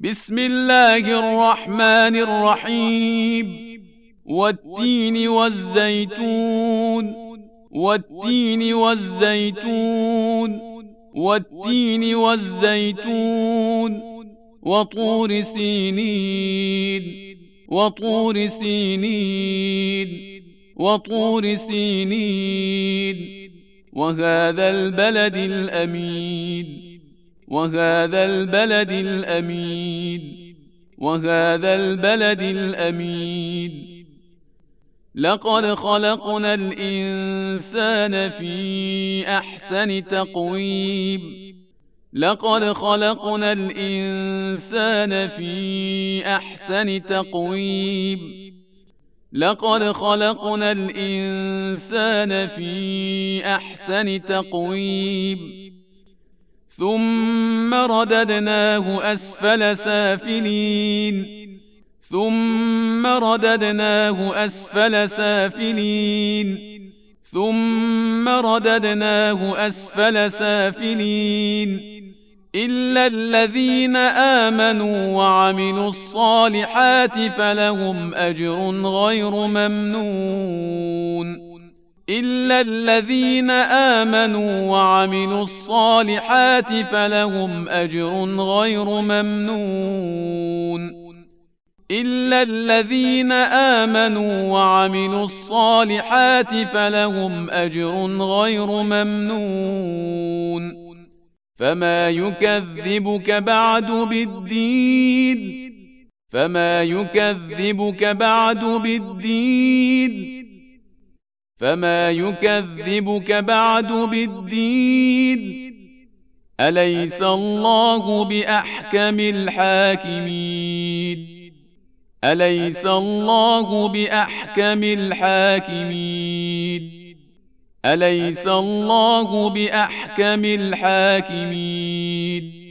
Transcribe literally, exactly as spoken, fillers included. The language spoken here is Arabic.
بسم الله الرحمن الرحيم والتين والزيتون والتين والزيتون والتين والزيتون وطور سينين وطور سينين وطور سينين وهذا البلد الأمين وهذا البلد الأمين وهذا البلد الأمين لقد خلقنا الإنسان في أحسن تقويم لقد خلقنا الإنسان في أحسن تقويم لقد خلقنا الإنسان في أحسن تقويم ثم رددناه أسفل سافلين ثم رددناه أسفل سافلين ثم رددناه أسفل سافلين إلا الذين آمنوا وعملوا الصالحات فلهم أجر غير ممنون إلا الذين آمنوا وعملوا الصالحات فلهم أجر غير ممنون إلا الذين آمنوا وعملوا الصالحات فلهم أجر غير ممنون فما يكذبك بعد بالدين فما يكذبك بعد بالدين فما يكذبك بعد بالدين أليس الله بأحكم الحاكمين أليس الله بأحكم الحاكمين أليس الله بأحكم الحاكمين